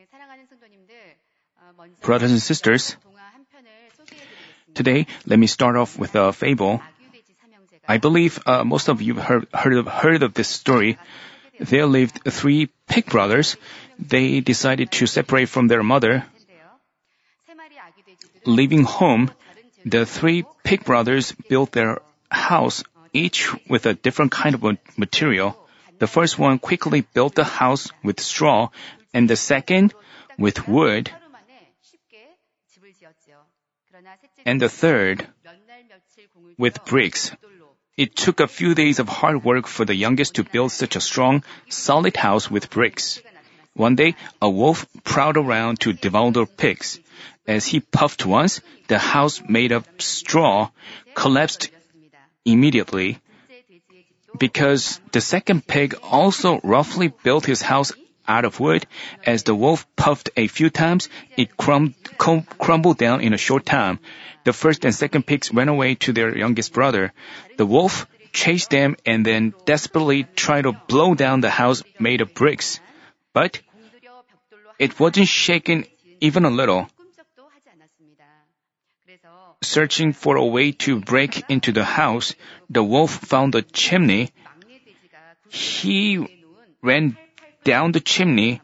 Brothers and sisters, today let me start off with a fable. I believe most of you heard of this story. There lived three pig brothers. They decided to separate from their mother. Leaving home, the three pig brothers built their house, each with a different kind of material. The first one quickly built the house with straw, and the second with wood, and the third with bricks. It took a few days of hard work for the youngest to build such a strong, solid house with bricks. One day, a wolf prowled around to devour the pigs. As he puffed once, the house made of straw collapsed immediately. Because the second pig also roughly built his house out of wood, as the wolf puffed a few times, it crumbled down in a short time. The first and second pigs ran away to their youngest brother. The wolf chased them and then desperately tried to blow down the house made of bricks. But it wasn't shaken even a little. Searching for a way to break into the house, the wolf found a chimney. He ran down the chimney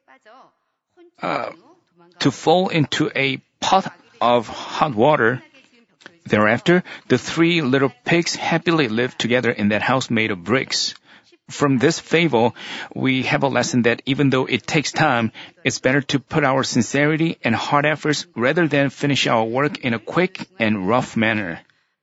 to fall into a pot of hot water. Thereafter, the three little pigs happily lived together in that house made of bricks. From this fable, we have a lesson that even though it takes time, it's better to put our sincerity and hard efforts rather than finish our work in a quick and rough manner.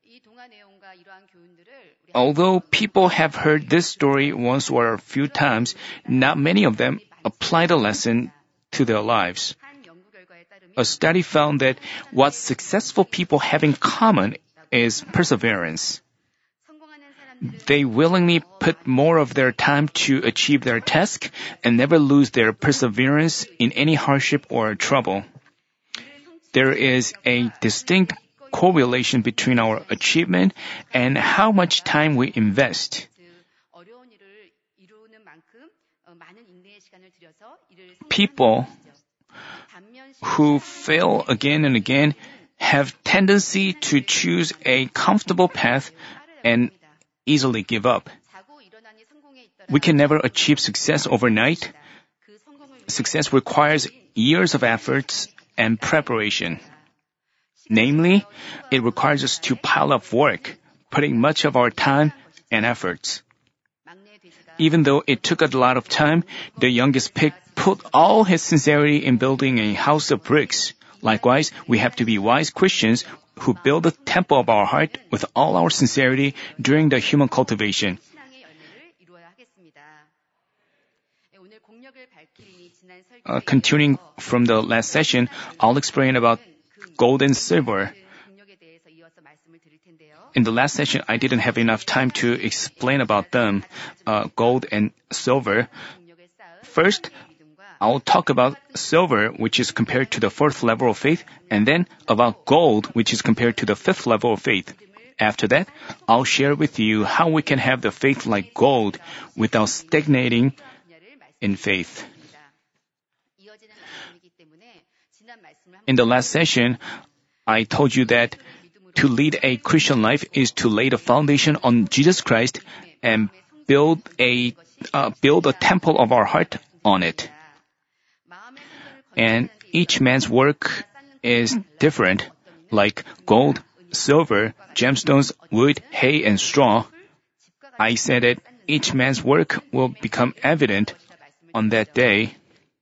Although people have heard this story once or a few times, not many of them apply the lesson to their lives. A study found that what successful people have in common is perseverance. They willingly put more of their time to achieve their task and never lose their perseverance in any hardship or trouble. There is a distinct correlation between our achievement and how much time we invest. People who fail again and again have tendency to choose a comfortable path and easily give up. We can never achieve success overnight. Success requires years of efforts and preparation. Namely, it requires us to pile up work, putting much of our time and efforts. Even though it took a lot of time, the youngest pig put all his sincerity in building a house of bricks. Likewise, we have to be wise Christians who build the temple of our heart with all our sincerity during the human cultivation. Continuing from the last session, I'll explain about gold and silver. In the last session, I didn't have enough time to explain about them, gold and silver. First, I'll talk about silver, which is compared to the fourth level of faith, and then about gold, which is compared to the fifth level of faith. After that, I'll share with you how we can have the faith like gold without stagnating in faith. In the last session, I told you that to lead a Christian life is to lay the foundation on Jesus Christ and build a temple of our heart on it. And each man's work is different, like gold, silver, gemstones, wood, hay, and straw. I said that each man's work will become evident on that day.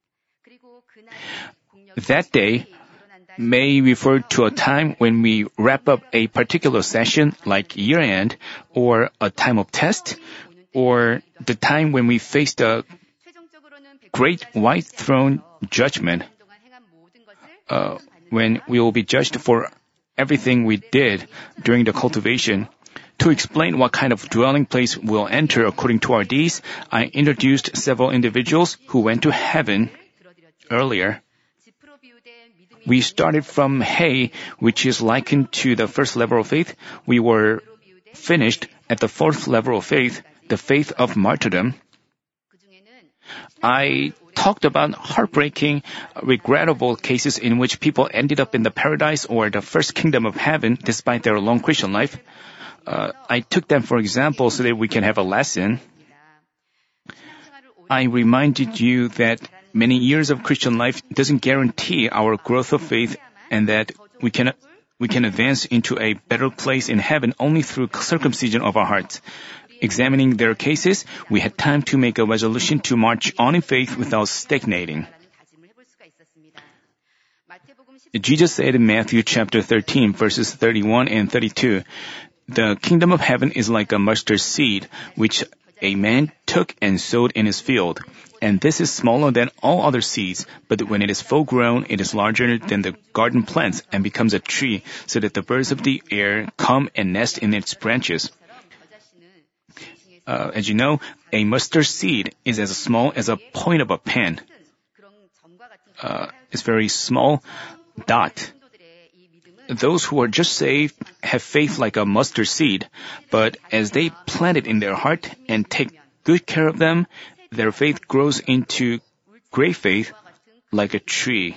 That day may refer to a time when we wrap up a particular session like year-end, or a time of test, or the time when we face the great white throne judgment, when we will be judged for everything we did during the cultivation. To explain what kind of dwelling place we'll enter according to our deeds, I introduced several individuals who went to heaven earlier. We started from hay, which is likened to the first level of faith. We were finished at the fourth level of faith, the faith of martyrdom. I talked about heartbreaking, regrettable cases in which people ended up in the paradise or the first kingdom of heaven despite their long Christian life. I took them for example so that we can have a lesson. I reminded you that many years of Christian life doesn't guarantee our growth of faith and that we can advance into a better place in heaven only through circumcision of our hearts. Examining their cases, we had time to make a resolution to march on in faith without stagnating. Jesus said in Matthew chapter 13, verses 31 and 32, "The kingdom of heaven is like a mustard seed, which a man took and sowed in his field. And this is smaller than all other seeds, but when it is full grown, it is larger than the garden plants and becomes a tree, so that the birds of the air come and nest in its branches." As you know, a mustard seed is as small as a point of a pen. It's very small dot. Those who are just saved have faith like a mustard seed, but as they plant it in their heart and take good care of them, their faith grows into great faith like a tree.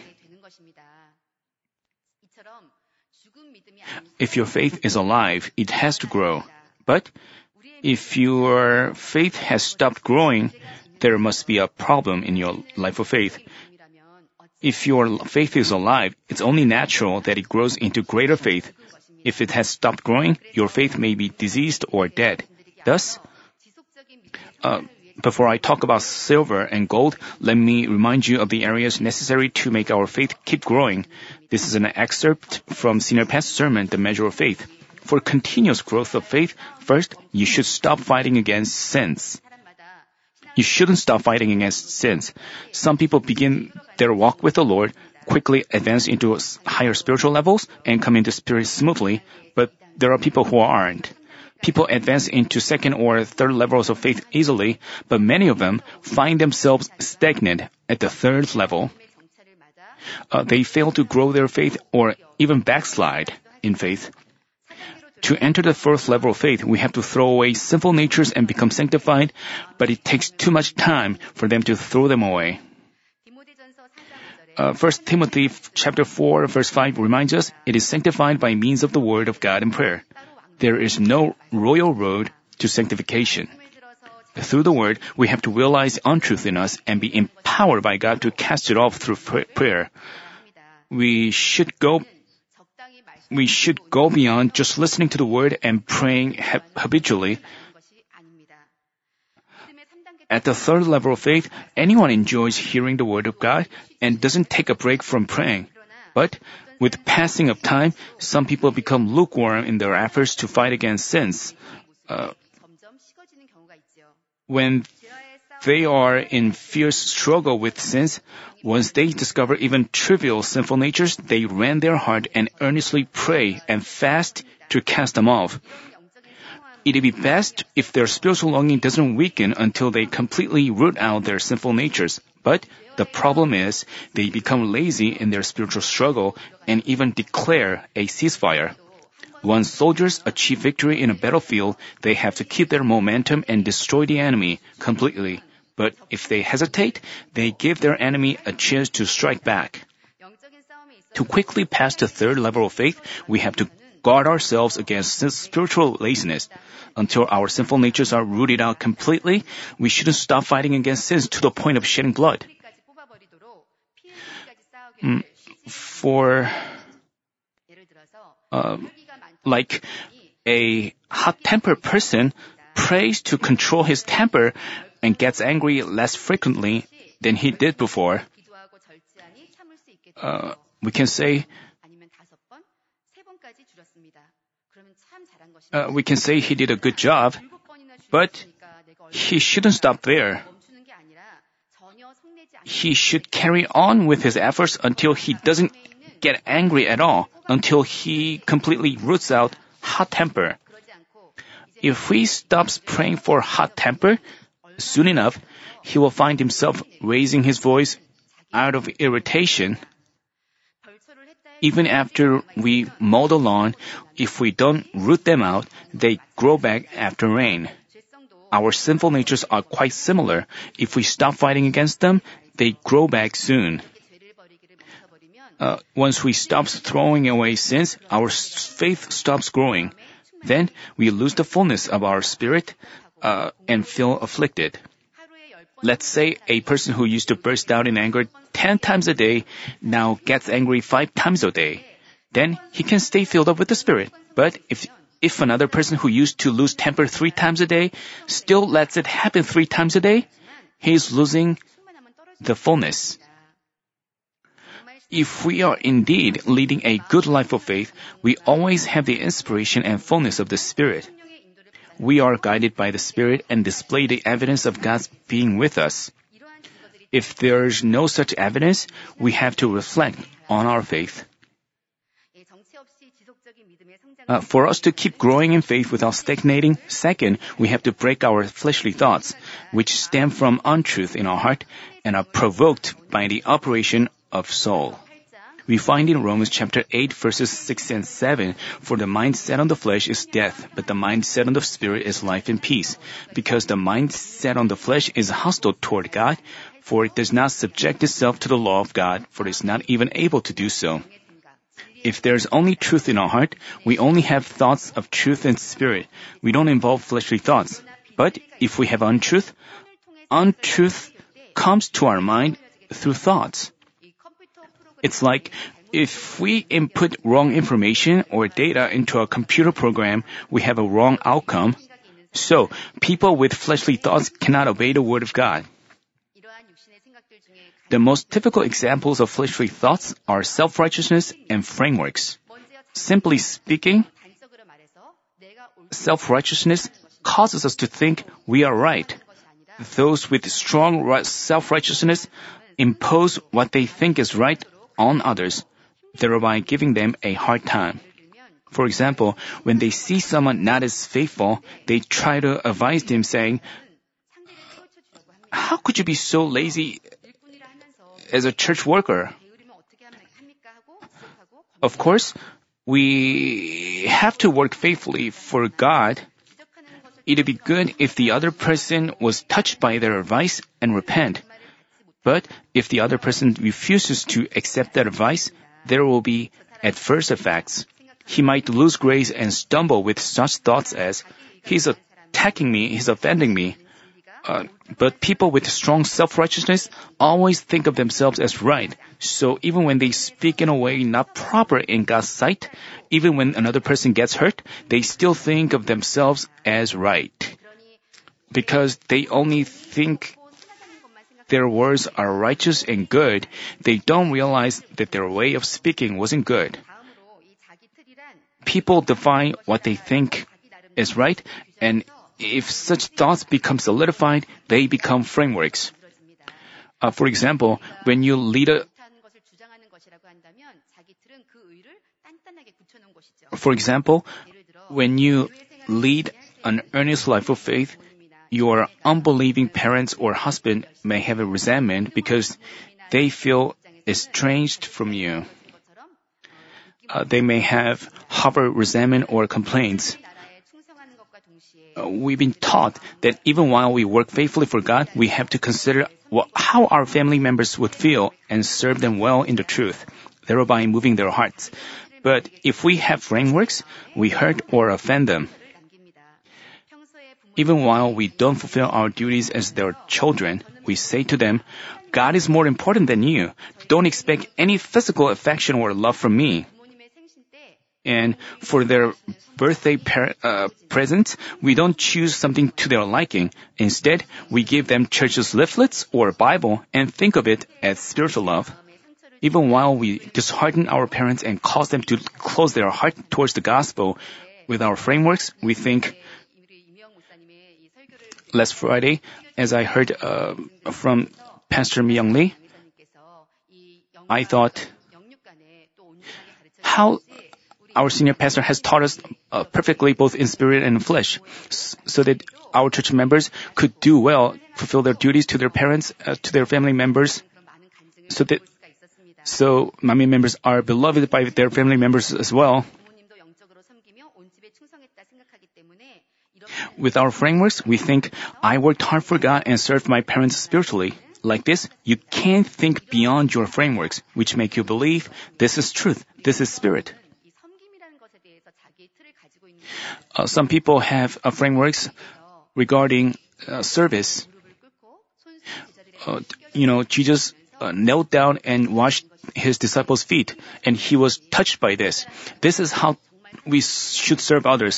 If your faith is alive, it has to grow. But if your faith has stopped growing, there must be a problem in your life of faith. If your faith is alive, it's only natural that it grows into greater faith. If it has stopped growing, your faith may be diseased or dead. Thus, before I talk about silver and gold, let me remind you of the areas necessary to make our faith keep growing. This is an excerpt from Senior Pastor's sermon, The Measure of Faith. For continuous growth of faith, first, you should stop fighting against sins. You shouldn't stop fighting against sins. Some people begin their walk with the Lord, quickly advance into higher spiritual levels, and come into spirit smoothly, but there are people who aren't. People advance into second or third levels of faith easily, but many of them find themselves stagnant at the third level. They fail to grow their faith or even backslide in faith. To enter the fourth level of faith, we have to throw away sinful natures and become sanctified, but it takes too much time for them to throw them away. 1 Timothy chapter 4, verse 5 reminds us, "It is sanctified by means of the word of God and prayer." There is no royal road to sanctification. Through the word, we have to realize untruth in us and be empowered by God to cast it off through prayer. We should go beyond just listening to the word and praying habitually. At the third level of faith, anyone enjoys hearing the word of God and doesn't take a break from praying. But with passing of time, some people become lukewarm in their efforts to fight against sins. When they are in fierce struggle with sins, once they discover even trivial sinful natures, they rend their heart and earnestly pray and fast to cast them off. It'd be best if their spiritual longing doesn't weaken until they completely root out their sinful natures. But the problem is, they become lazy in their spiritual struggle and even declare a ceasefire. Once soldiers achieve victory in a battlefield, they have to keep their momentum and destroy the enemy completely. But if they hesitate, they give their enemy a chance to strike back. To quickly pass the third level of faith, we have to guard ourselves against spiritual laziness. Until our sinful natures are rooted out completely, we shouldn't stop fighting against sins to the point of shedding blood. Like a hot-tempered person prays to control his temper and gets angry less frequently than he did before. We can say he did a good job, but he shouldn't stop there. He should carry on with his efforts until he doesn't get angry at all, until he completely roots out hot temper. If he stops praying for hot temper, soon enough, he will find himself raising his voice out of irritation. Even after we mow the lawn, if we don't root them out, they grow back after rain. Our sinful natures are quite similar. If we stop fighting against them, they grow back soon. Once we stop throwing away sins, our faith stops growing. Then we lose the fullness of our spirit and feel afflicted. Let's say a person who used to burst out in anger 10 times a day now gets angry 5 times a day. Then he can stay filled up with the Spirit. But if another person who used to lose temper 3 times a day still lets it happen 3 times a day, he is losing the fullness. If we are indeed leading a good life of faith, we always have the inspiration and fullness of the Spirit. We are guided by the Spirit and display the evidence of God's being with us. If there is no such evidence, we have to reflect on our faith. For us to keep growing in faith without stagnating, second, we have to break our fleshly thoughts, which stem from untruth in our heart and are provoked by the operation of soul. We find in Romans chapter 8 verses 6 and 7, "For the mind set on the flesh is death, but the mind set on the Spirit is life and peace. Because the mind set on the flesh is hostile toward God, for it does not subject itself to the law of God, for it is not even able to do so." If there's only truth in our heart, we only have thoughts of truth and spirit. We don't involve fleshly thoughts. But if we have untruth comes to our mind through thoughts. It's like if we input wrong information or data into a computer program, we have a wrong outcome. So, people with fleshly thoughts cannot obey the word of God. The most typical examples of fleshly thoughts are self-righteousness and frameworks. Simply speaking, self-righteousness causes us to think we are right. Those with strong self-righteousness impose what they think is right on others, thereby giving them a hard time. For example, when they see someone not as faithful, they try to advise them saying, "How could you be so lazy as a church worker?" Of course, we have to work faithfully for God. It would be good if the other person was touched by their advice and repent. But if the other person refuses to accept that advice, there will be adverse effects. He might lose grace and stumble with such thoughts as, "He's attacking me, he's offending me." But people with strong self-righteousness always think of themselves as right. So even when they speak in a way not proper in God's sight, even when another person gets hurt, they still think of themselves as right. Because they only think their words are righteous and good, they don't realize that their way of speaking wasn't good. People define what they think is right, and if such thoughts become solidified, they become frameworks. For example, when you lead an earnest life of faith, your unbelieving parents or husband may have a resentment because they feel estranged from you. They may harbor resentment or complaints. We've been taught that even while we work faithfully for God, we have to consider how our family members would feel and serve them well in the truth, thereby moving their hearts. But if we have frameworks, we hurt or offend them. Even while we don't fulfill our duties as their children, we say to them, "God is more important than you. Don't expect any physical affection or love from me." And for their birthday presents, we don't choose something to their liking. Instead, we give them church's leaflets or Bible and think of it as spiritual love. Even while we dishearten our parents and cause them to close their heart towards the gospel, with our frameworks, we think, last Friday, as I heard from Pastor Mi-young Lee, I thought how our senior pastor has taught us perfectly both in spirit and in flesh, so that our church members could do well, fulfill their duties to their parents, to their family members, so family members are beloved by their family members as well. With our frameworks, we think, I worked hard for God and served my parents spiritually. like this, you can't think beyond your frameworks, which make you believe this is truth, this is spirit. Some people have frameworks regarding service. Jesus knelt down and washed his disciples' feet, and he was touched by this. This is how we should serve others.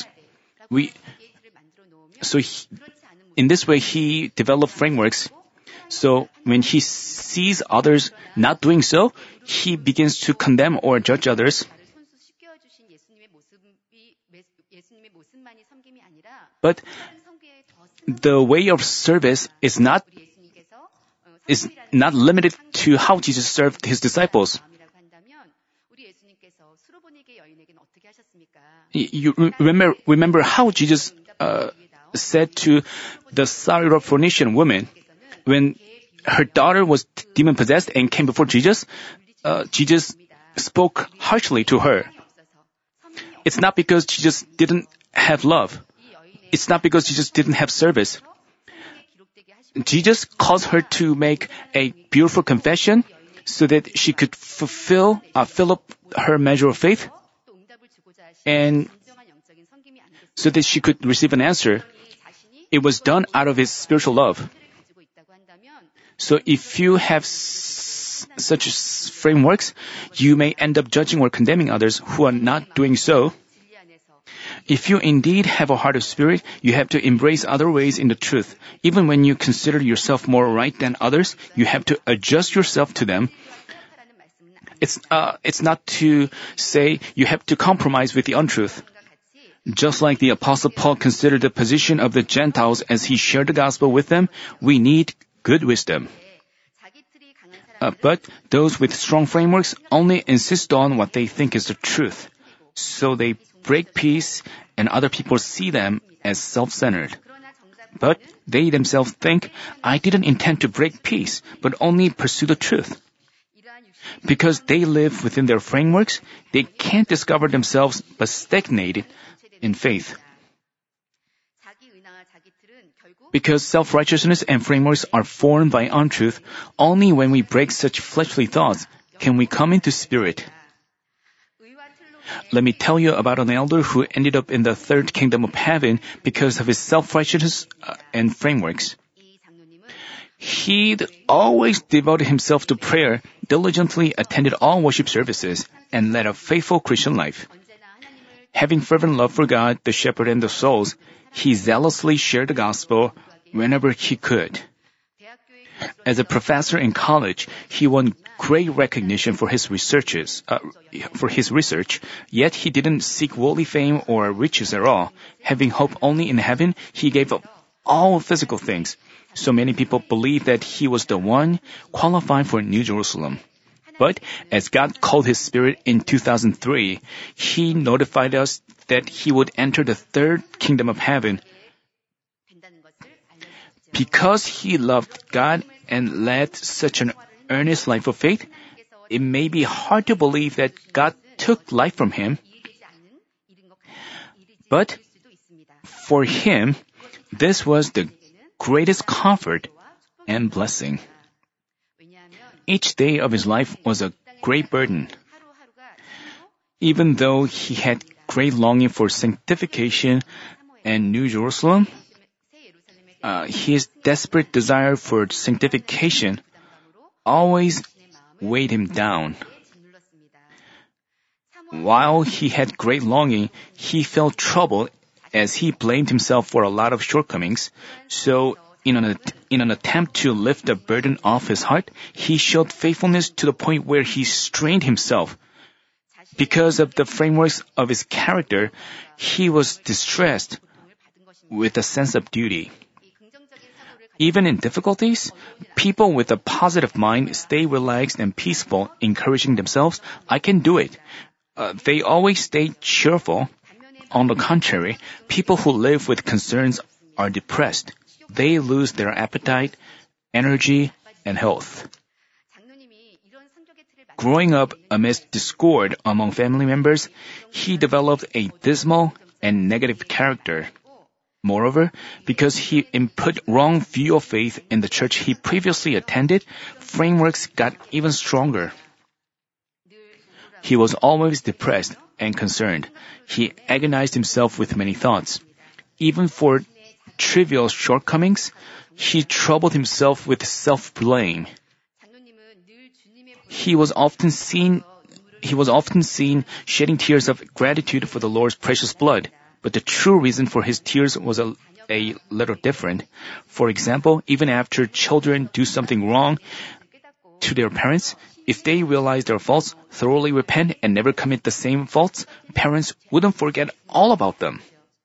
In this way, he developed frameworks. So when he sees others not doing so, he begins to condemn or judge others. But the way of service is not limited to how Jesus served his disciples. You remember how Jesus said to the Syrophoenician woman, when her daughter was demon-possessed and came before Jesus, Jesus spoke harshly to her. It's not because Jesus didn't have love. It's not because Jesus didn't have service. Jesus caused her to make a beautiful confession so that she could fill up her measure of faith, and so that she could receive an answer. It was done out of his spiritual love. So if you have such frameworks, you may end up judging or condemning others who are not doing so. If you indeed have a heart of spirit, you have to embrace other ways in the truth. Even when you consider yourself more right than others, you have to adjust yourself to them. It's not to say you have to compromise with the untruth. Just like the Apostle Paul considered the position of the Gentiles as he shared the gospel with them, we need good wisdom. But those with strong frameworks only insist on what they think is the truth. So they break peace, and other people see them as self-centered. But they themselves think, I didn't intend to break peace, but only pursue the truth. Because they live within their frameworks, they can't discover themselves but stagnated in faith. Because self-righteousness and frameworks are formed by untruth, only when we break such fleshly thoughts can we come into spirit. Let me tell you about an elder who ended up in the third kingdom of heaven because of his self-righteousness and frameworks. He'd always devoted himself to prayer, diligently attended all worship services, and led a faithful Christian life. Having fervent love for God, the shepherd, and the souls, he zealously shared the gospel whenever he could. As a professor in college, he won great recognition for his research, yet he didn't seek worldly fame or riches at all. Having hope only in heaven, he gave up all physical things. So many people believed that he was the one qualified for New Jerusalem. But as God called his spirit in 2003, he notified us that he would enter the third kingdom of heaven. Because he loved God and led such an earnest life of faith, it may be hard to believe that God took life from him. But for him, this was the greatest comfort and blessing. Each day of his life was a great burden. Even though he had great longing for sanctification and New Jerusalem, his desperate desire for sanctification always weighed him down. While he had great longing, he felt troubled as he blamed himself for a lot of shortcomings. So, in an attempt to lift the burden off his heart, he showed faithfulness to the point where he strained himself. Because of the frameworks of his character, he was distressed with a sense of duty. Even in difficulties, people with a positive mind stay relaxed and peaceful, encouraging themselves, I can do it. They always stay cheerful. On the contrary, people who live with concerns are depressed. They lose their appetite, energy, and health. Growing up amidst discord among family members, he developed a dismal and negative character. Moreover, because he input wrong view of faith in the church he previously attended, frameworks got even stronger. He was always depressed and concerned. He agonized himself with many thoughts. Even for trivial shortcomings, he troubled himself with self-blame. He was often seen shedding tears of gratitude for the Lord's precious blood, but the true reason for his tears was a little different. For example, even after children do something wrong to their parents, if they realize their faults, thoroughly repent, and never commit the same faults, parents would forget all about them.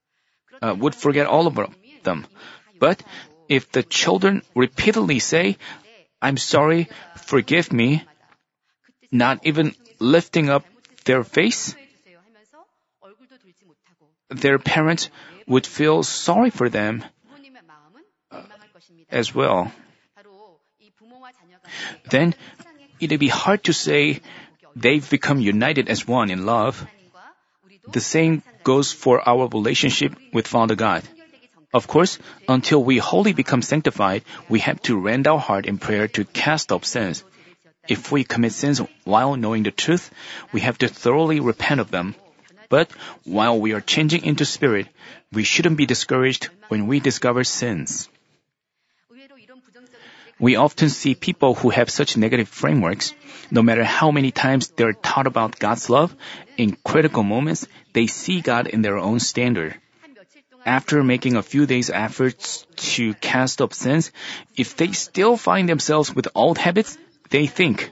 But if the children repeatedly say, "I'm sorry, forgive me," not even lifting up their face, their parents would feel sorry for them as well. Then it'd be hard to say they've become united as one in love. The same goes for our relationship with Father God. Of course, until we wholly become sanctified, we have to rend our heart in prayer to cast off sins. If we commit sins while knowing the truth, we have to thoroughly repent of them. But while we are changing into spirit, we shouldn't be discouraged when we discover sins. We often see people who have such negative frameworks. No matter how many times they're taught about God's love, in critical moments, they see God in their own standard. After making a few days' efforts to cast off sins, if they still find themselves with old habits, they think,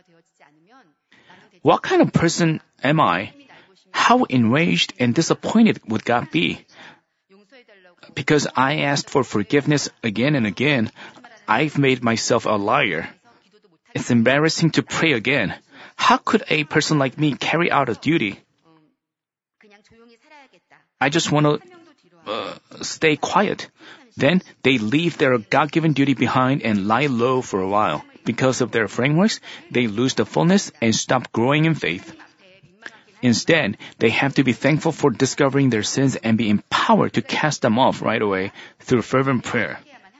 "What kind of person am I? How enraged and disappointed would God be? Because I asked for forgiveness again and again, I've made myself a liar. It's embarrassing to pray again. How could a person like me carry out a duty? I just want to stay quiet." Then they leave their God-given duty behind and lie low for a while. Because of their frameworks, they lose the fullness and stop growing in faith. Instead, they have to be thankful for discovering their sins and be empowered to cast them off right away through fervent prayer.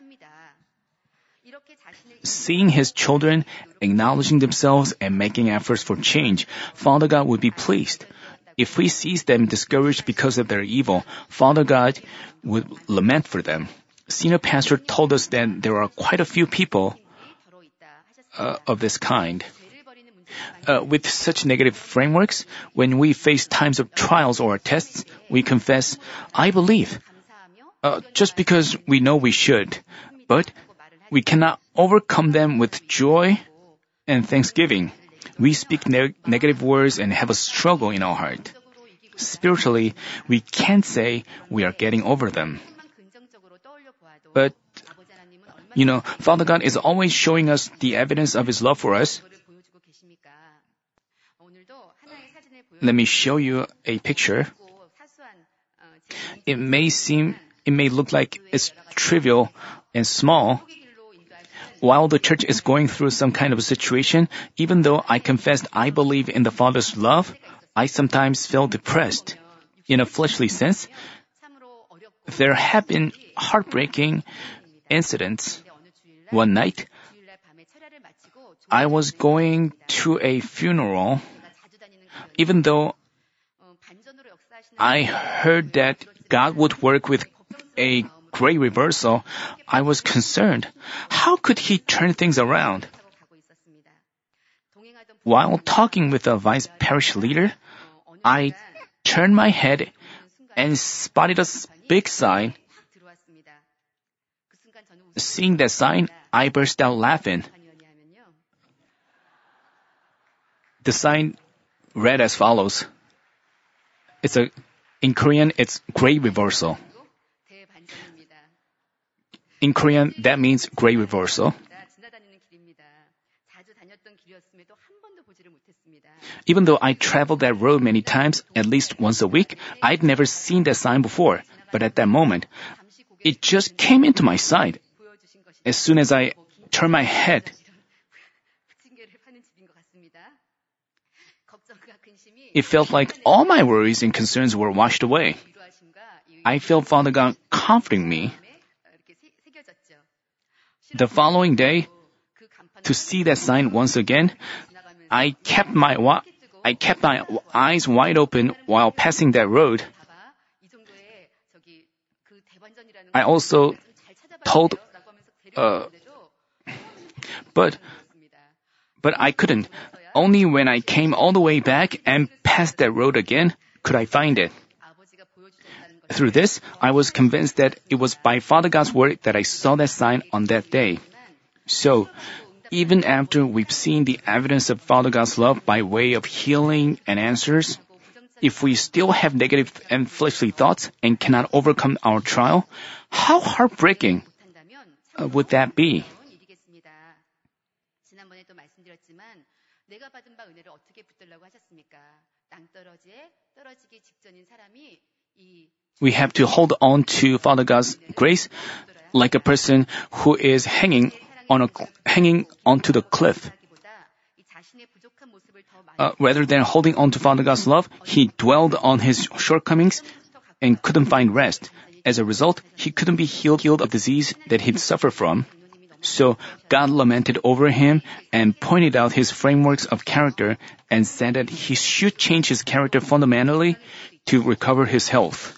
Seeing his children acknowledging themselves and making efforts for change, Father God would be pleased. If he sees them discouraged because of their evil, Father God would lament for them. Senior pastor told us that there are quite a few people of this kind. With such negative frameworks, when we face times of trials or tests, we confess, "I believe," just because we know we should, but we cannot overcome them with joy and thanksgiving. We speak negative words and have a struggle in our heart. Spiritually, we can't say we are getting over them. But, Father God is always showing us the evidence of His love for us. Let me show you a picture. It may look like it's trivial and small. While the church is going through some kind of a situation, even though I confessed I believe in the Father's love, I sometimes feel depressed. In a fleshly sense, there have been heartbreaking incidents. One night, I was going to a funeral. Even though I heard that God would work with a great reversal, I was concerned. How could He turn things around? While talking with the vice parish leader, I turned my head and spotted a big sign. Seeing that sign, I burst out laughing. The sign read as follows. In Korean, it's great reversal. In Korean, that means great reversal. Even though I traveled that road many times, at least once a week, I'd never seen that sign before. But at that moment, it just came into my sight. As soon as I turned my head, It felt like all my worries and concerns were washed away. I felt Father God comforting me. The following day, to see that sign once again, I kept my eyes wide open while passing that road. I also told, but I couldn't. Only when I came all the way back and passed that road again could I find it. Through this, I was convinced that it was by Father God's word that I saw that sign on that day. So, even after we've seen the evidence of Father God's love by way of healing and answers, if we still have negative and fleshly thoughts and cannot overcome our trial, how heartbreaking would that be? We have to hold on to Father God's grace like a person who is hanging onto the cliff. Rather than holding on to Father God's love, he dwelled on his shortcomings and couldn't find rest. As a result, he couldn't be healed of disease that he'd suffered from. So God lamented over him and pointed out his frameworks of character and said that he should change his character fundamentally to recover his health.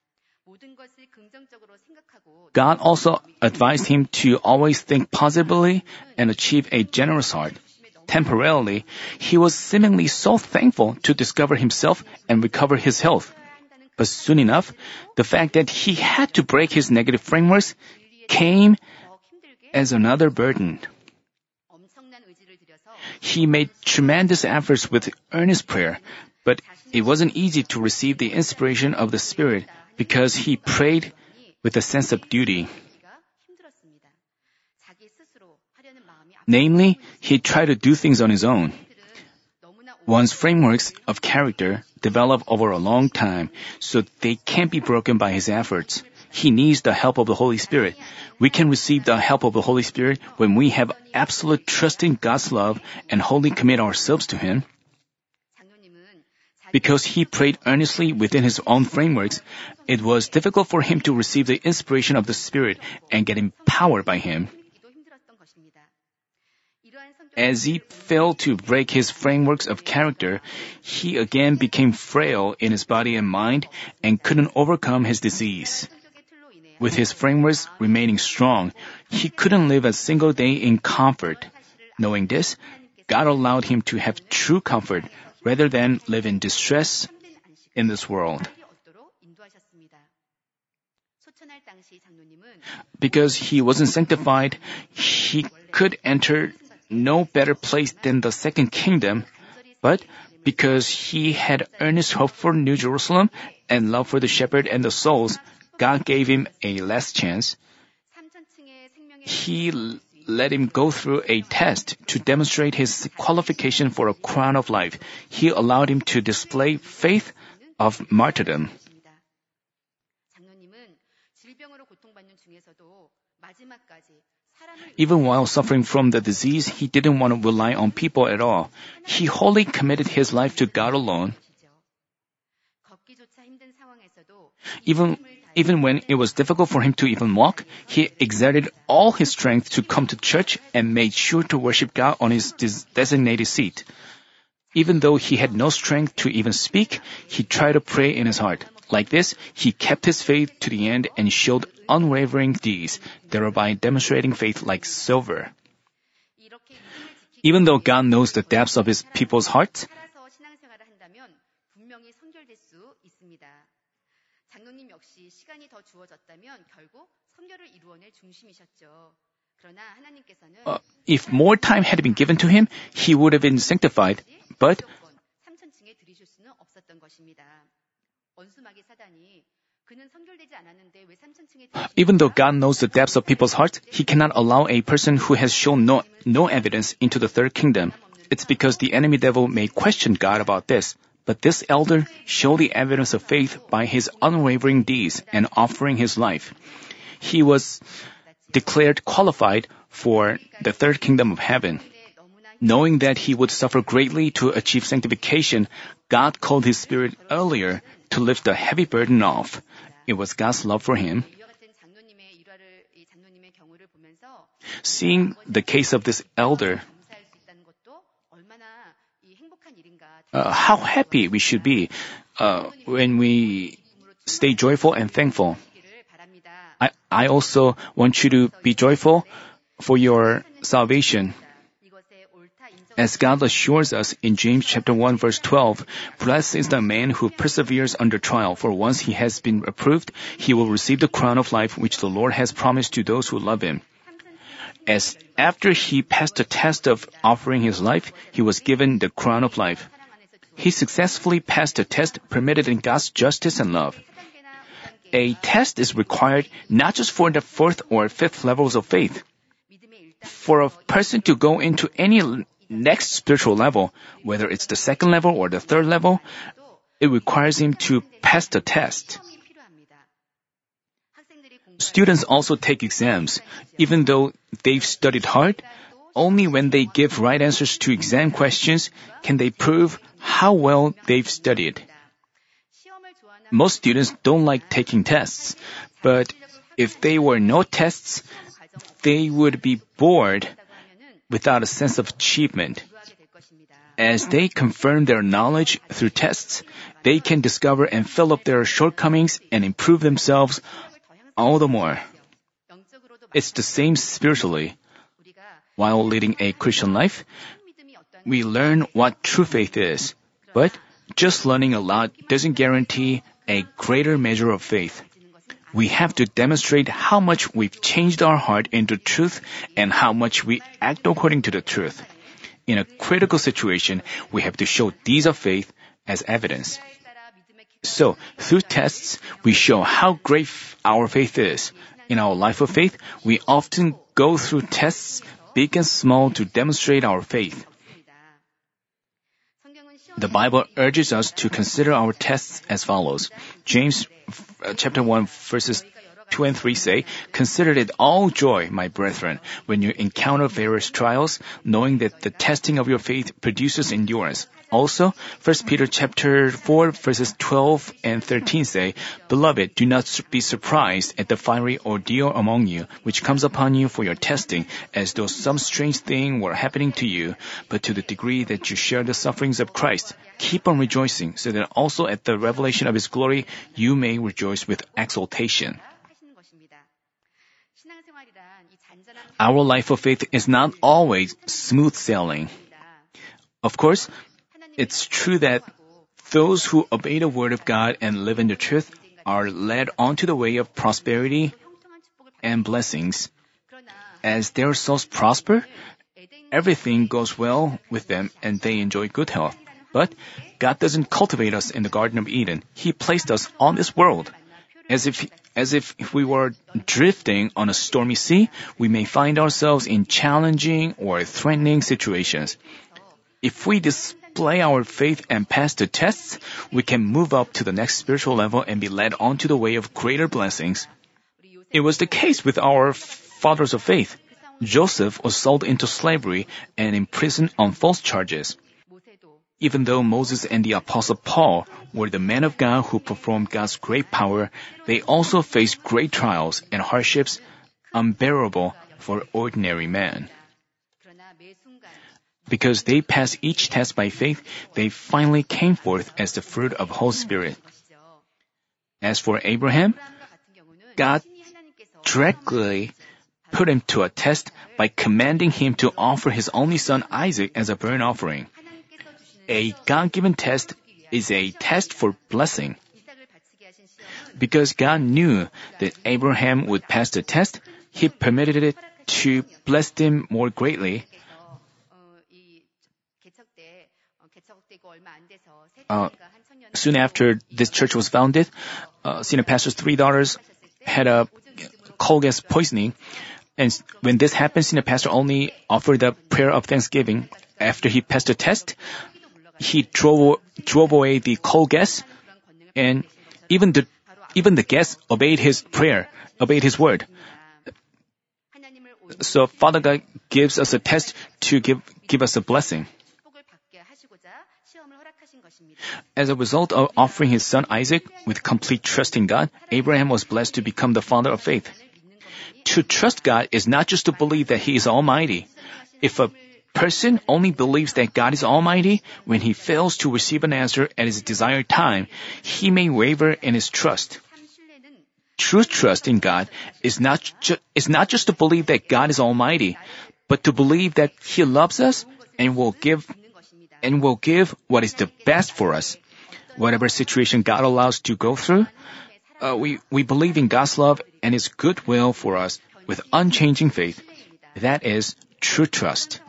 God also advised him to always think positively and achieve a generous heart. Temporarily, he was seemingly so thankful to discover himself and recover his health. But soon enough, the fact that he had to break his negative frameworks came as another burden. He made tremendous efforts with earnest prayer, but it wasn't easy to receive the inspiration of the Spirit because he prayed with a sense of duty. Namely, he tried to do things on his own. One's frameworks of character develop over a long time, so they can't be broken by his efforts. He needs the help of the Holy Spirit. We can receive the help of the Holy Spirit when we have absolute trust in God's love and wholly commit ourselves to Him. Because he prayed earnestly within his own frameworks, it was difficult for him to receive the inspiration of the Spirit and get empowered by Him. As he failed to break his frameworks of character, he again became frail in his body and mind and couldn't overcome his disease. With his frameworks remaining strong, he couldn't live a single day in comfort. Knowing this, God allowed him to have true comfort rather than live in distress in this world. Because he wasn't sanctified, he could enter no better place than the second kingdom, but because he had earnest hope for New Jerusalem and love for the shepherd and the souls, God gave him a last chance. He let him go through a test to demonstrate his qualification for a crown of life. He allowed him to display faith of martyrdom. Even while suffering from the disease, he didn't want to rely on people at all. He wholly committed his life to God alone. Even when it was difficult for him to even walk, he exerted all his strength to come to church and made sure to worship God on his designated seat. Even though he had no strength to even speak, he tried to pray in his heart. Like this, he kept his faith to the end and showed unwavering deeds, thereby demonstrating faith like silver. Even though God knows the depths of His people's hearts, if more time had been given to him, he would have been sanctified. But even though God knows the depths of people's hearts, He cannot allow a person who has shown no evidence into the third kingdom. It's because the enemy devil may question God about this. But this elder showed the evidence of faith by his unwavering deeds and offering his life. He was declared qualified for the third kingdom of heaven. Knowing that he would suffer greatly to achieve sanctification, God called his Spirit earlier to lift the heavy burden off. It was God's love for him. Seeing the case of this elder, how happy we should be when we stay joyful and thankful. I also want you to be joyful for your salvation. As God assures us in James chapter 1 verse 12, "Blessed is the man who perseveres under trial, for once he has been approved, he will receive the crown of life which the Lord has promised to those who love him." As after he passed the test of offering his life, he was given the crown of life. He successfully passed the test permitted in God's justice and love. A test is required not just for the fourth or fifth levels of faith. For a person to go into any next spiritual level, whether it's the second level or the third level, it requires him to pass the test. Students also take exams. Even though they've studied hard, only when they give right answers to exam questions can they prove how well they've studied. Most students don't like taking tests, but if there were no tests, they would be bored without a sense of achievement. As they confirm their knowledge through tests, they can discover and fill up their shortcomings and improve themselves all the more. It's the same spiritually. While leading a Christian life, we learn what true faith is, but just learning a lot doesn't guarantee a greater measure of faith. We have to demonstrate how much we've changed our heart into truth and how much we act according to the truth. In a critical situation, we have to show deeds of faith as evidence. So, through tests, we show how great our faith is. In our life of faith, we often go through tests, big and small, to demonstrate our faith. The Bible urges us to consider our tests as follows. James chapter 1 verses 2 and 3 say, "Consider it all joy, my brethren, when you encounter various trials, knowing that the testing of your faith produces endurance." Also, 1 Peter chapter 4 verses 12 and 13 say, "Beloved, do not be surprised at the fiery ordeal among you, which comes upon you for your testing, as though some strange thing were happening to you, but to the degree that you share the sufferings of Christ, keep on rejoicing, so that also at the revelation of His glory you may rejoice with exultation." Our life of faith is not always smooth sailing. Of course, it's true that those who obey the Word of God and live in the truth are led onto the way of prosperity and blessings. As their souls prosper, everything goes well with them and they enjoy good health. But God doesn't cultivate us in the Garden of Eden. He placed us on this world. As if we were drifting on a stormy sea, we may find ourselves in challenging or threatening situations. If we display our faith and pass the tests, we can move up to the next spiritual level and be led onto the way of greater blessings. It was the case with our fathers of faith. Joseph was sold into slavery and imprisoned on false charges. Even though Moses and the Apostle Paul were the men of God who performed God's great power, they also faced great trials and hardships unbearable for ordinary men. Because they passed each test by faith, they finally came forth as the fruit of Holy Spirit. As for Abraham, God directly put him to a test by commanding him to offer his only son Isaac as a burnt offering. A God-given test is a test for blessing. Because God knew that Abraham would pass the test, He permitted it to bless him more greatly. Soon after this church was founded, senior pastor's 3 daughters had a coal gas poisoning. And when this happened, senior pastor only offered a prayer of thanksgiving. After he passed the test, he drove away the coal gas, and even the gas obeyed his prayer, obeyed his word. So Father God gives us a test to give us a blessing. As a result of offering his son Isaac with complete trust in God, Abraham was blessed to become the father of faith. To trust God is not just to believe that He is almighty. If a person only believes that God is almighty, when he fails to receive an answer at his desired time, he may waver in his trust. True trust in God is not just to believe that God is almighty, but to believe that He loves us and will give what is the best for us. Whatever situation God allows to go through, we believe in God's love and His goodwill for us with unchanging faith. That is true trust.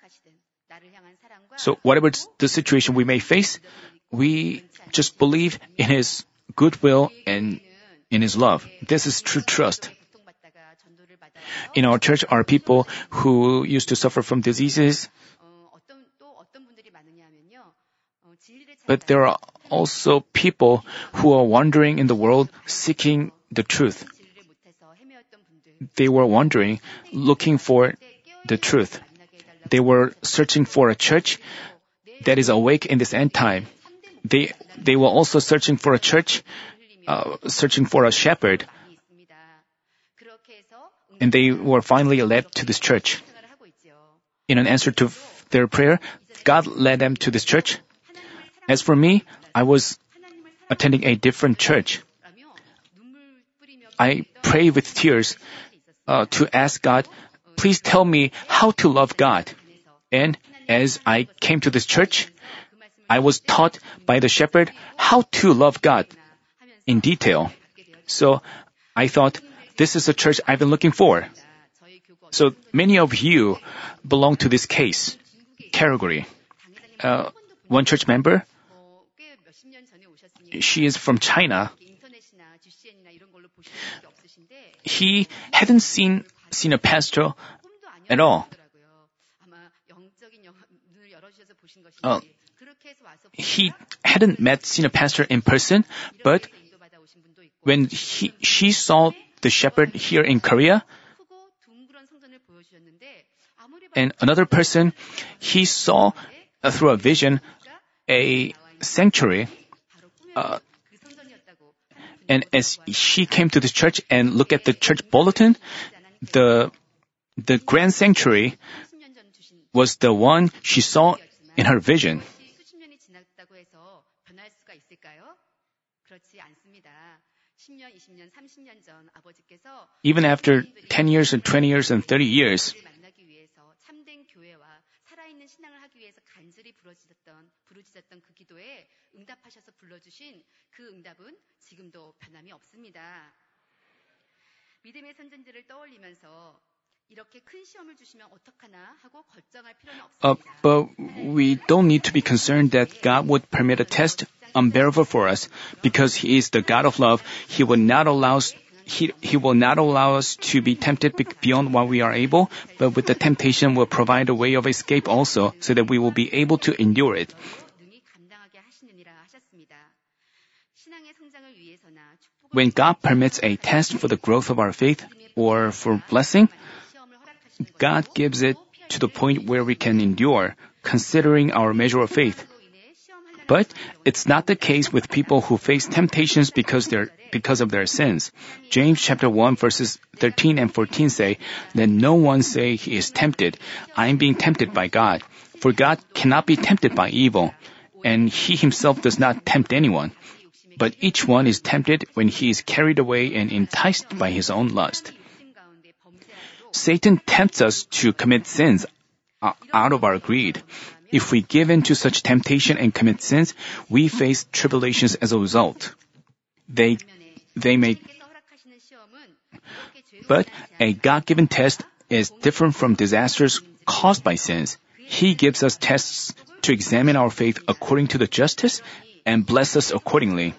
So whatever the situation we may face, we just believe in His goodwill and in His love. This is true trust. In our church are people who used to suffer from diseases, but there are also people who are wandering in the world seeking the truth. They were wandering, looking for the truth. They were searching for a church that is awake in this end time. They were also searching for a church, searching for a shepherd. And they were finally led to this church. In an answer to their prayer, God led them to this church. As for me, I was attending a different church. I prayed with tears to ask God, please tell me how to love God. And as I came to this church, I was taught by the shepherd how to love God in detail. So I thought, this is a church I've been looking for. So many of you belong to this category. One church member, she is from China. He hadn't seen a pastor at all. He hadn't seen a pastor in person, but when she saw the shepherd here in Korea, and another person, he saw through a vision a sanctuary. And as she came to the church and looked at the church bulletin, the grand sanctuary was the one she saw in her vision. Even after 10 years and 20 years and 30 years, but we don't need to be concerned that God would permit a test unbearable for us, because He is the God of love. He will not allow us to be tempted beyond what we are able, but with the temptation will provide a way of escape also, so that we will be able to endure it. When God permits a test for the growth of our faith or for blessing, God gives it to the point where we can endure, considering our measure of faith. But it's not the case with people who face temptations because of their sins. James chapter 1 verses 13 and 14 say, "Let no one say he is tempted. I am being tempted by God. For God cannot be tempted by evil, and He Himself does not tempt anyone. But each one is tempted when he is carried away and enticed by his own lust." Satan tempts us to commit sins out of our greed. If we give in to such temptation and commit sins, we face tribulations as a result. But a God-given test is different from disasters caused by sins. He gives us tests to examine our faith according to the justice and bless us accordingly.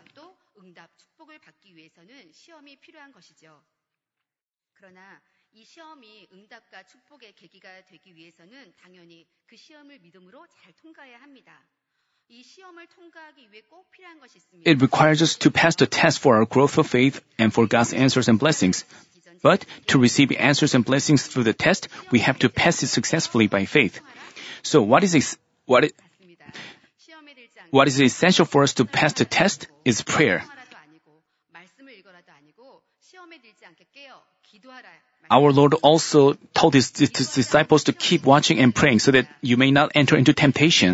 이 시험이 응답과 축복의 계기가 되기 위해서는 당연히 그 시험을 믿음으로 잘 통과해야 합니다. 이 시험을 통과하기 위해 꼭 필요한 것이 있습니다. It requires us to pass the test for our growth of faith and for God's answers and blessings. But to receive answers and blessings through the test, we have to pass it successfully by faith. So what is essential for us to pass the test is prayer. Our Lord also told his disciples to keep watching and praying so that you may not enter into temptation.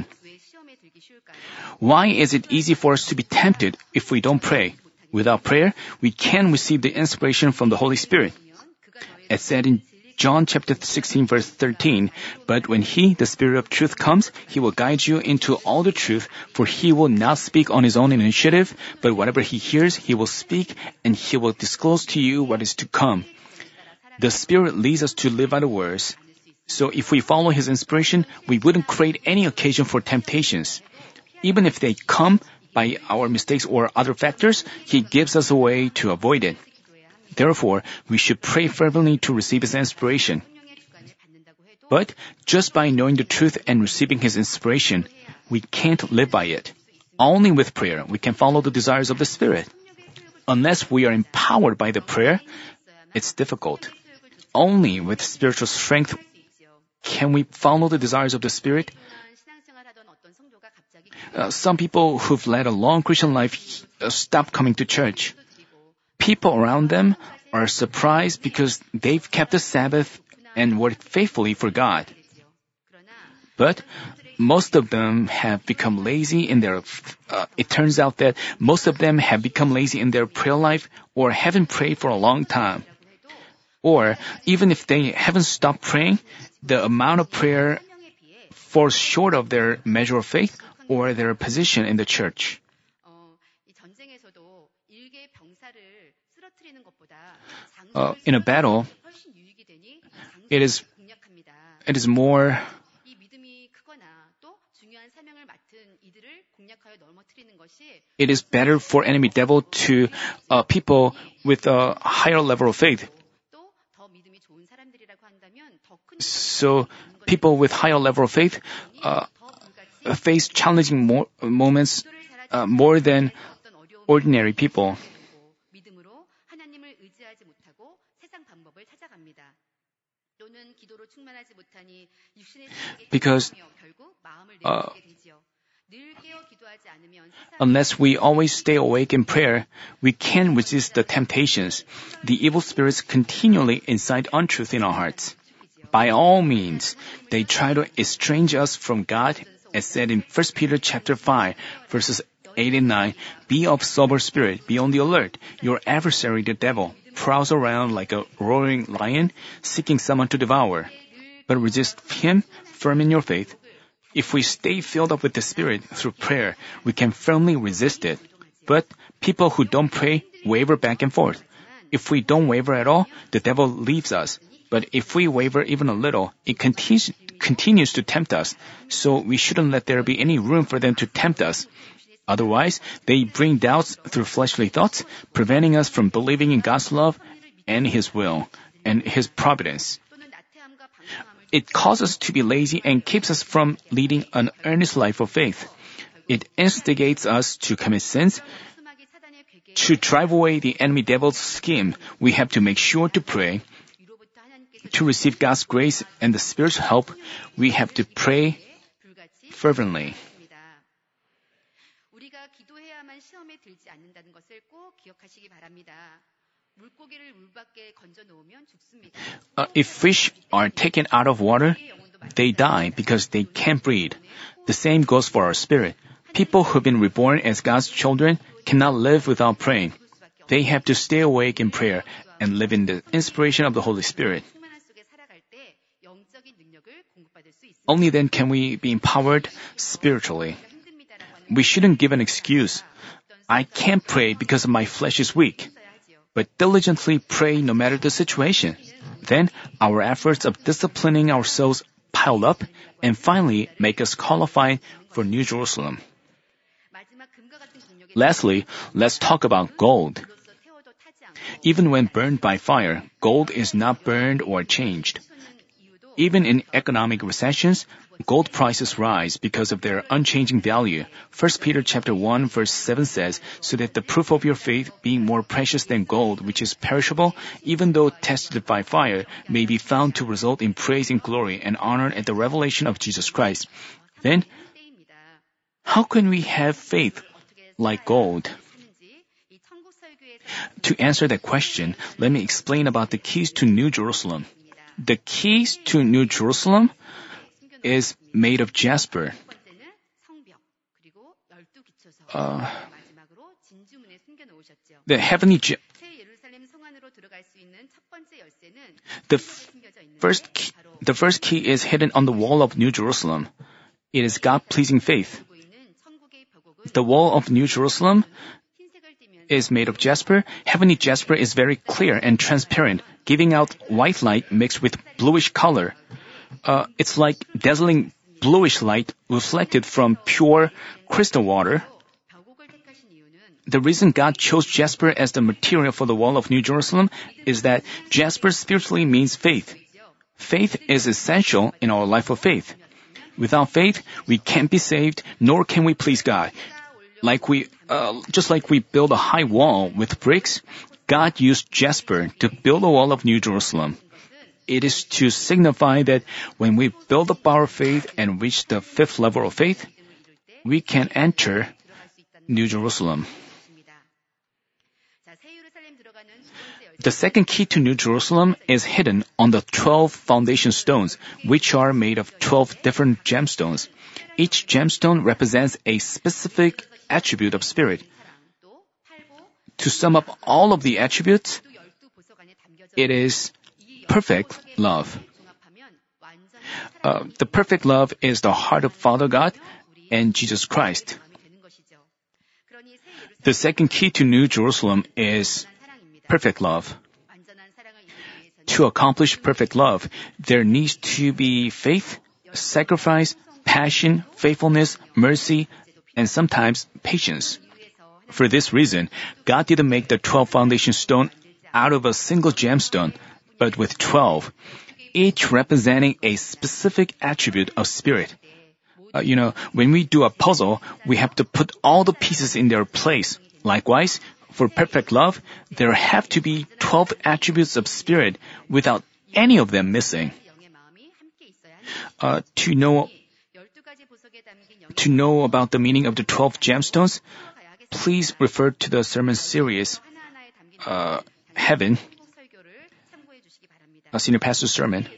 Why is it easy for us to be tempted if we don't pray? Without prayer, we can receive the inspiration from the Holy Spirit. It said in John chapter 16 verse 13, "But when He, the Spirit of truth, comes, He will guide you into all the truth, for He will not speak on His own initiative, but whatever He hears, He will speak, and He will disclose to you what is to come." The Spirit leads us to live out the words. So if we follow His inspiration, we wouldn't create any occasion for temptations. Even if they come by our mistakes or other factors, He gives us a way to avoid it. Therefore, we should pray fervently to receive His inspiration. But just by knowing the truth and receiving His inspiration, we can't live by it. Only with prayer we can follow the desires of the Spirit. Unless we are empowered by the prayer, it's difficult. Only with spiritual strength can we follow the desires of the Spirit. Some people who've led a long Christian life stop coming to church. People around them are surprised because they've kept the Sabbath and worked faithfully for God. But most of them have become lazy in their, it turns out that most of them have become lazy in their prayer life or haven't prayed for a long time. Or even if they haven't stopped praying, the amount of prayer falls short of their measure of faith or their position in the church. In a battle, it is more it is better for enemy devil to people with a higher level of faith. So people with higher level of faith face challenging moments more than ordinary people. Because unless we always stay awake in prayer, we can't resist the temptations. The evil spirits continually incite untruth in our hearts. By all means, they try to estrange us from God, as said in 1 Peter chapter 5, verses 8 and 9, "Be of sober spirit, be on the alert. Your adversary, the devil, prowls around like a roaring lion, seeking someone to devour. But resist him, firm in your faith." If we stay filled up with the Spirit through prayer, we can firmly resist it. But people who don't pray waver back and forth. If we don't waver at all, the devil leaves us. But if we waver even a little, it continues to tempt us. So we shouldn't let there be any room for them to tempt us. Otherwise, they bring doubts through fleshly thoughts, preventing us from believing in God's love and His will and His providence. It causes us to be lazy and keeps us from leading an earnest life of faith. It instigates us to commit sins. To drive away the enemy devil's scheme, we have to make sure to pray. To receive God's grace and the Spirit's help, we have to pray fervently. If fish are taken out of water, they die because they can't breathe. The same goes for our spirit. People who've been reborn as God's children cannot live without praying. They have to stay awake in prayer and live in the inspiration of the Holy Spirit. Only then can we be empowered spiritually. We shouldn't give an excuse. I can't pray because my flesh is weak. But diligently pray no matter the situation. Then our efforts of disciplining ourselves pile up and finally make us qualified for New Jerusalem. Lastly, let's talk about gold. Even when burned by fire, gold is not burned or changed. Even in economic recessions, Gold prices rise because of their unchanging value. 1 Peter chapter 1 verse 7 says, "So that the proof of your faith, being more precious than gold, which is perishable, even though tested by fire, may be found to result in praise and glory and honor at the revelation of Jesus Christ." Then, how can we have faith like gold? To answer that question, let me explain about the keys to New Jerusalem. The keys to New Jerusalem is made of jasper. The heavenly the first key is hidden on the wall of New Jerusalem. It is God-pleasing faith. The wall of New Jerusalem is made of jasper. Heavenly jasper is very clear and transparent, giving out white light mixed with bluish color. It's like dazzling bluish light reflected from pure crystal water. The reason God chose jasper as the material for the wall of New Jerusalem is that jasper spiritually means faith. Faith is essential in our life of faith. Without faith, we can't be saved, nor can we please God. Just like we build a high wall with bricks, God used jasper to build the wall of New Jerusalem. It is to signify that when we build up our faith and reach the fifth level of faith, we can enter New Jerusalem. The second key to New Jerusalem is hidden on the 12 foundation stones, which are made of 12 different gemstones. Each gemstone represents a specific attribute of spirit. To sum up all of the attributes, it is perfect love. The perfect love is the heart of Father God and Jesus Christ. The second key to New Jerusalem is perfect love. To accomplish perfect love, there needs to be faith, sacrifice, passion, faithfulness, mercy, and sometimes patience. For this reason, God didn't make the 12 foundation stone out of a single gemstone, but with 12, each representing a specific attribute of spirit. When we do a puzzle, we have to put all the pieces in their place. Likewise, for perfect love, there have to be 12 attributes of spirit without any of them missing. To know about the meaning of the 12 gemstones, please refer to the sermon series, Heaven, a senior pastor's sermon.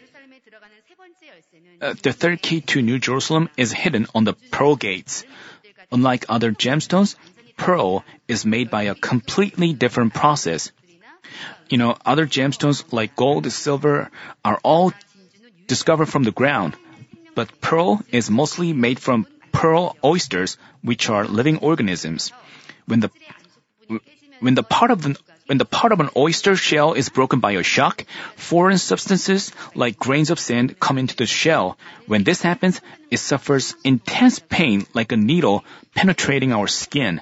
The third key to New Jerusalem is hidden on the pearl gates. Unlike other gemstones, pearl is made by a completely different process. Other gemstones like gold, silver are all discovered from the ground, but pearl is mostly made from pearl oysters, which are living organisms. When the part of an oyster shell is broken by a shock, foreign substances like grains of sand come into the shell. When this happens, it suffers intense pain like a needle penetrating our skin.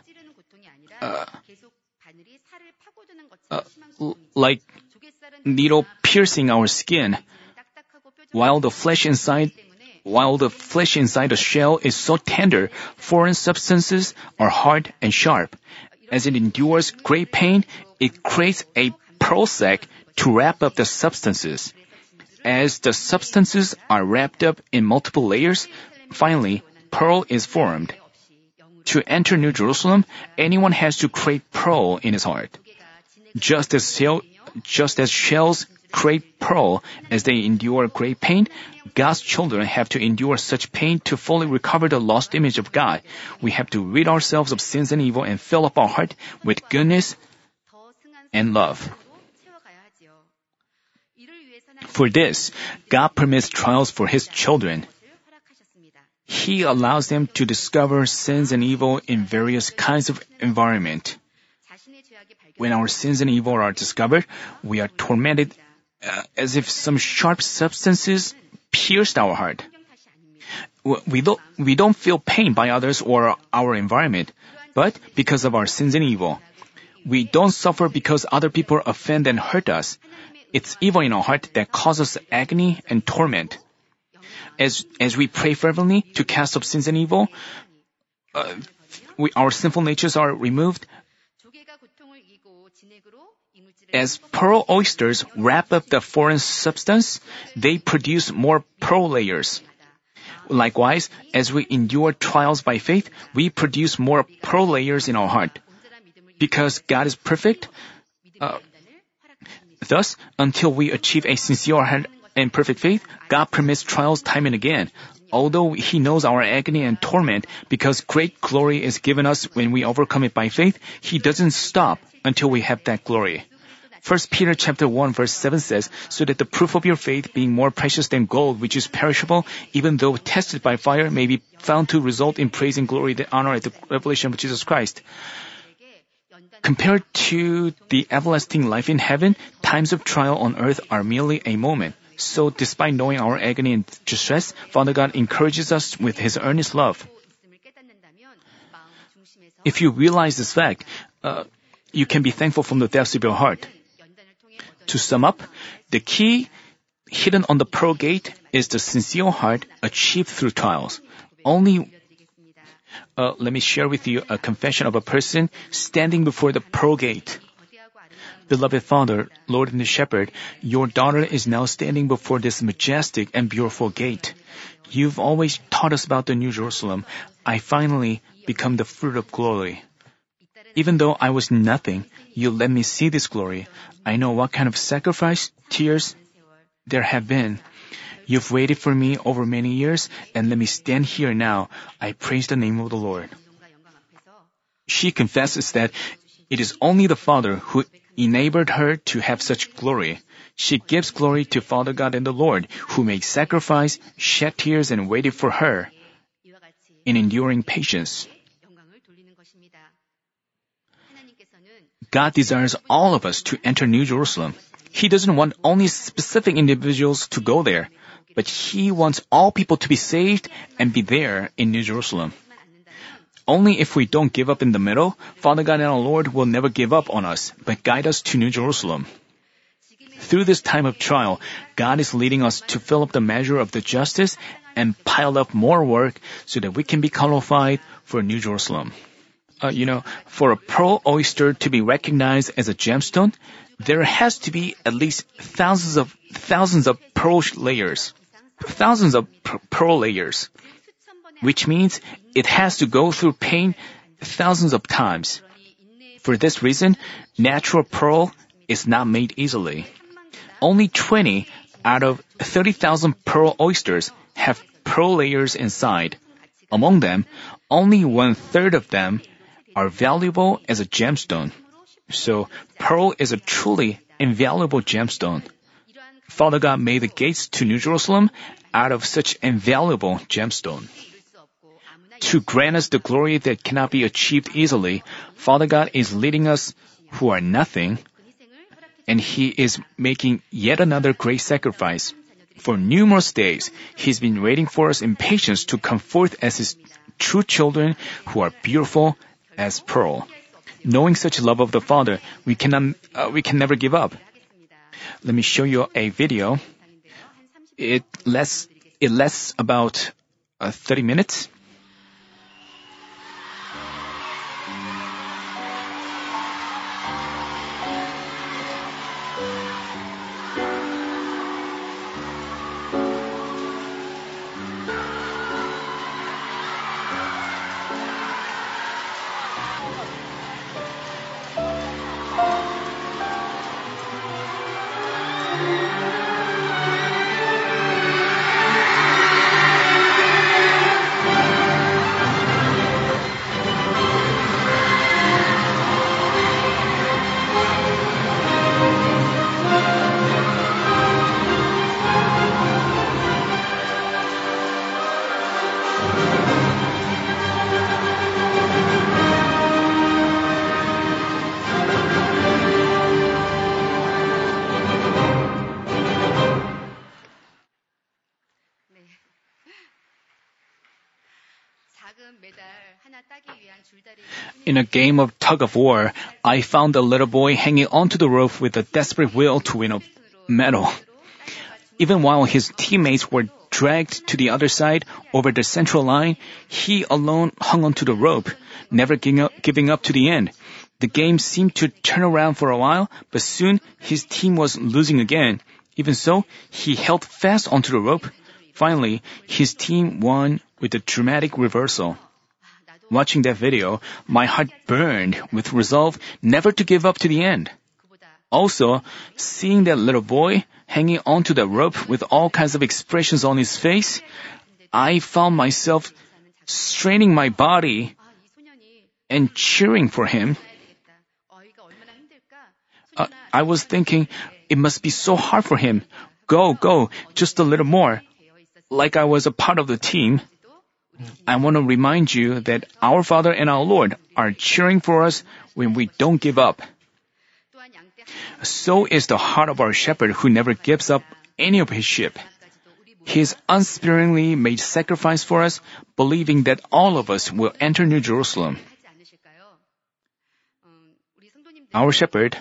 Like needle piercing our skin. While the flesh inside the shell is so tender, foreign substances are hard and sharp. As it endures great pain, it creates a pearl sac to wrap up the substances. As the substances are wrapped up in multiple layers, finally, pearl is formed. To enter New Jerusalem, anyone has to create pearl in his heart. Just as shells create pearl as they endure great pain, God's children have to endure such pain to fully recover the lost image of God. We have to rid ourselves of sins and evil and fill up our heart with goodness and love. For this, God permits trials for His children. He allows them to discover sins and evil in various kinds of environment. When our sins and evil are discovered, we are tormented as if some sharp substances pierced our heart. We don't feel pain by others or our environment, but because of our sins and evil. We don't suffer because other people offend and hurt us. It's evil in our heart that causes agony and torment. As we pray fervently to cast off sins and evil, our sinful natures are removed. As pearl oysters wrap up the foreign substance, they produce more pearl layers. Likewise, as we endure trials by faith, we produce more pearl layers in our heart. Because God is perfect, thus, until we achieve a sincere heart and perfect faith, God permits trials time and again. Although He knows our agony and torment, because great glory is given us when we overcome it by faith, He doesn't stop until we have that glory. 1 Peter chapter 1 verse 7 says, "So that the proof of your faith, being more precious than gold, which is perishable, even though tested by fire, may be found to result in praise and glory and honor at the revelation of Jesus Christ." Compared to the everlasting life in heaven, times of trial on earth are merely a moment. So despite knowing our agony and distress, Father God encourages us with His earnest love. If you realize this fact, you can be thankful from the depths of your heart. To sum up, the key hidden on the pearl gate is the sincere heart achieved through trials. Let me share with you a confession of a person standing before the pearl gate. Beloved Father, Lord and Shepherd, your daughter is now standing before this majestic and beautiful gate. You've always taught us about the New Jerusalem. I finally become the fruit of glory. Even though I was nothing, you let me see this glory. I know what kind of sacrifice, tears there have been. You've waited for me over many years, and let me stand here now. I praise the name of the Lord. She confesses that it is only the Father who enabled her to have such glory. She gives glory to Father God and the Lord, who made sacrifice, shed tears, and waited for her in enduring patience. God desires all of us to enter New Jerusalem. He doesn't want only specific individuals to go there, but He wants all people to be saved and be there in New Jerusalem. Only if we don't give up in the middle, Father God and our Lord will never give up on us, but guide us to New Jerusalem. Through this time of trial, God is leading us to fill up the measure of the justice and pile up more work so that we can be qualified for New Jerusalem. For a pearl oyster to be recognized as a gemstone, there has to be at least thousands of pearl layers. Thousands of pearl layers. Which means it has to go through pain thousands of times. For this reason, natural pearl is not made easily. Only 20 out of 30,000 pearl oysters have pearl layers inside. Among them, only 1/3 of them are valuable as a gemstone. So, pearl is a truly invaluable gemstone. Father God made the gates to New Jerusalem out of such invaluable gemstone. To grant us the glory that cannot be achieved easily, Father God is leading us who are nothing, and He is making yet another great sacrifice. For numerous days, He's been waiting for us in patience to come forth as His true children who are beautiful as pearl. Knowing such love of the Father, we can never give up. Let me show you a video. It lasts about 30 minutes. In a game of tug-of-war, I found a little boy hanging onto the rope with a desperate will to win a medal. Even while his teammates were dragged to the other side over the central line, he alone hung onto the rope, never giving up to the end. The game seemed to turn around for a while, but soon his team was losing again. Even so, he held fast onto the rope. Finally, his team won with a dramatic reversal. Watching that video, my heart burned with resolve never to give up to the end. Also, seeing that little boy hanging onto the rope with all kinds of expressions on his face, I found myself straining my body and cheering for him. I was thinking, it must be so hard for him. Go, just a little more. Like I was a part of the team. I want to remind you that our Father and our Lord are cheering for us when we don't give up. So is the heart of our shepherd who never gives up any of his sheep. He has unsparingly made sacrifice for us, believing that all of us will enter New Jerusalem. Our shepherd,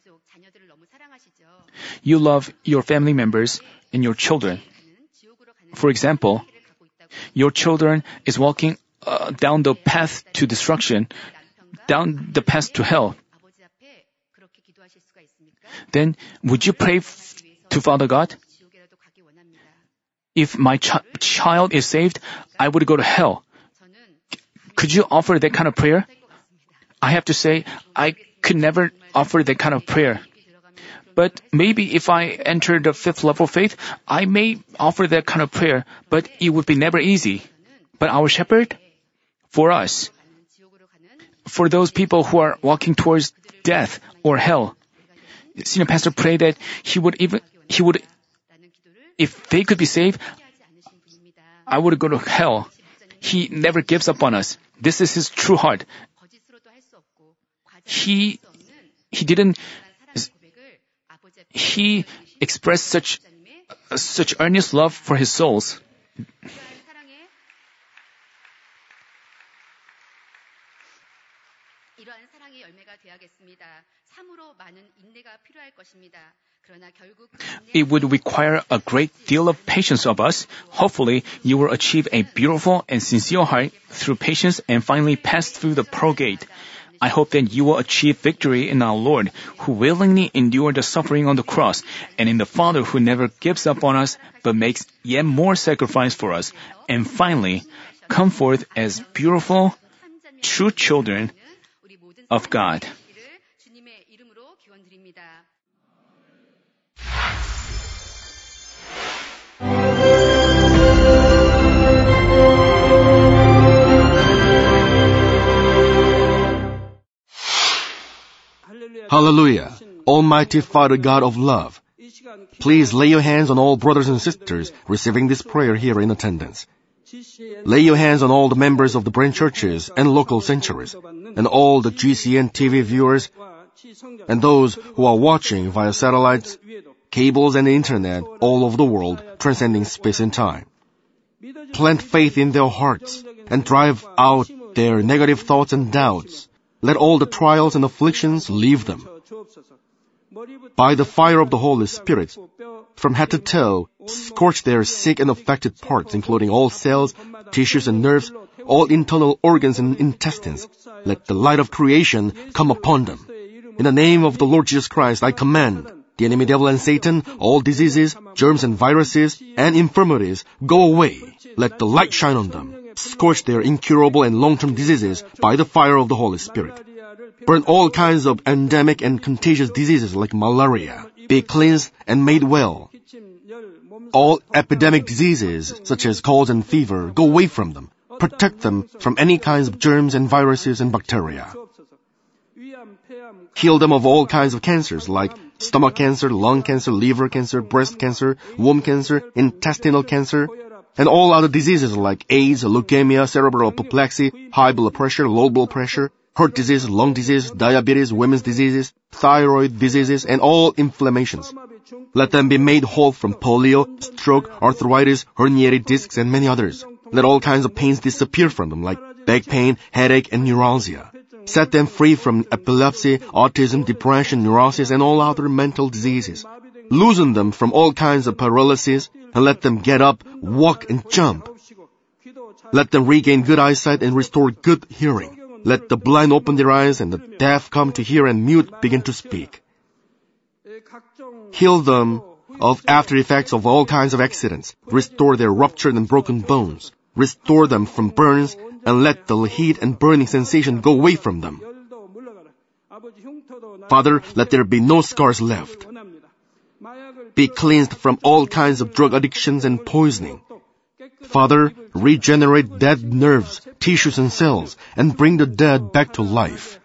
you love your family members and your children. For example, your children is walking down the path to destruction, down the path to hell. Then, would you pray to Father God? If my child is saved, I would go to hell. Could you offer that kind of prayer? I have to say, I could never offer that kind of prayer. But maybe if I enter the 5th level faith, I may offer that kind of prayer, but it would be never easy. But our shepherd, for us, for those people who are walking towards death or hell, Senior Pastor prayed that he would, if they could be saved, I would go to hell. He never gives up on us. This is his true heart. He expressed such earnest love for his souls. It would require a great deal of patience of us. Hopefully, you will achieve a beautiful and sincere heart through patience and finally pass through the pearl gate. I hope that you will achieve victory in our Lord, who willingly endured the suffering on the cross, and in the Father who never gives up on us, but makes yet more sacrifice for us, and finally, come forth as beautiful, true children of God. Hallelujah! Almighty Father God of love, please lay your hands on all brothers and sisters receiving this prayer here in attendance. Lay your hands on all the members of the branch churches and local sanctuaries, and all the GCN TV viewers, and those who are watching via satellites, cables and internet all over the world, transcending space and time. Plant faith in their hearts and drive out their negative thoughts and doubts. Let all the trials and afflictions leave them. By the fire of the Holy Spirit, from head to toe, scorch their sick and affected parts, including all cells, tissues and nerves, all internal organs and intestines. Let the light of creation come upon them. In the name of the Lord Jesus Christ, I command the enemy devil and Satan, all diseases, germs and viruses, and infirmities, go away. Let the light shine on them. Scorch their incurable and long-term diseases by the fire of the Holy Spirit. Burn all kinds of endemic and contagious diseases like malaria. Be cleansed and made well. All epidemic diseases, such as colds and fever, go away from them. Protect them from any kinds of germs and viruses and bacteria. Heal them of all kinds of cancers like stomach cancer, lung cancer, liver cancer, breast cancer, womb cancer, intestinal cancer, and all other diseases like AIDS, leukemia, cerebral apoplexy, high blood pressure, low blood pressure, heart disease, lung disease, diabetes, women's diseases, thyroid diseases, and all inflammations. Let them be made whole from polio, stroke, arthritis, herniated discs, and many others. Let all kinds of pains disappear from them like back pain, headache, and neuralgia. Set them free from epilepsy, autism, depression, neurosis, and all other mental diseases. Loosen them from all kinds of paralysis and let them get up, walk, and jump. Let them regain good eyesight and restore good hearing. Let the blind open their eyes and the deaf come to hear and mute begin to speak. Heal them of after effects of all kinds of accidents. Restore their ruptured and broken bones. Restore them from burns and let the heat and burning sensation go away from them. Father, let there be no scars left. Be cleansed from all kinds of drug addictions and poisoning. Father, regenerate dead nerves, tissues, and cells, and bring the dead back to life.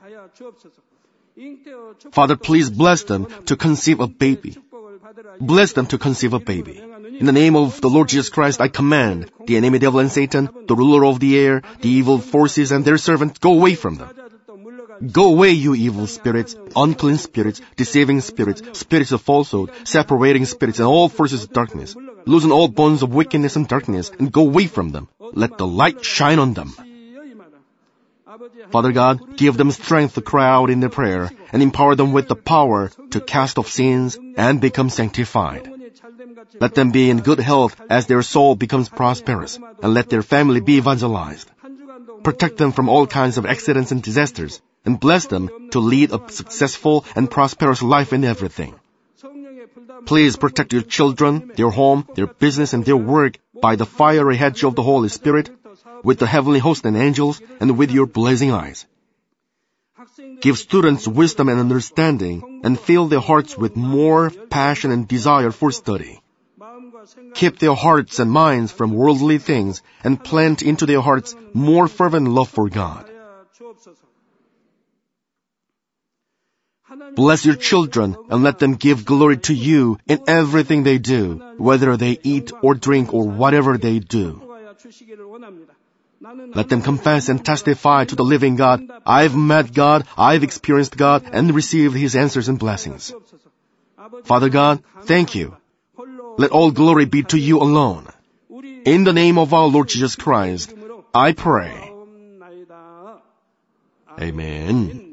Father, please bless them to conceive a baby. Bless them to conceive a baby. In the name of the Lord Jesus Christ, I command the enemy devil and Satan, the ruler of the air, the evil forces and their servants, go away from them. Go away, you evil spirits, unclean spirits, deceiving spirits, spirits of falsehood, separating spirits, and all forces of darkness. Loosen all bonds of wickedness and darkness, and go away from them. Let the light shine on them. Father God, give them strength to cry out in their prayer, and empower them with the power to cast off sins and become sanctified. Let them be in good health as their soul becomes prosperous, and let their family be evangelized. Protect them from all kinds of accidents and disasters, and bless them to lead a successful and prosperous life in everything. Please protect your children, their home, their business, and their work by the fiery hedge of the Holy Spirit, with the heavenly host and angels, and with your blazing eyes. Give students wisdom and understanding, and fill their hearts with more passion and desire for study. Keep their hearts and minds from worldly things, and plant into their hearts more fervent love for God. Bless your children and let them give glory to you in everything they do, whether they eat or drink or whatever they do. Let them confess and testify to the living God, I've met God, I've experienced God, and received His answers and blessings. Father God, thank you. Let all glory be to you alone. In the name of our Lord Jesus Christ, I pray. Amen.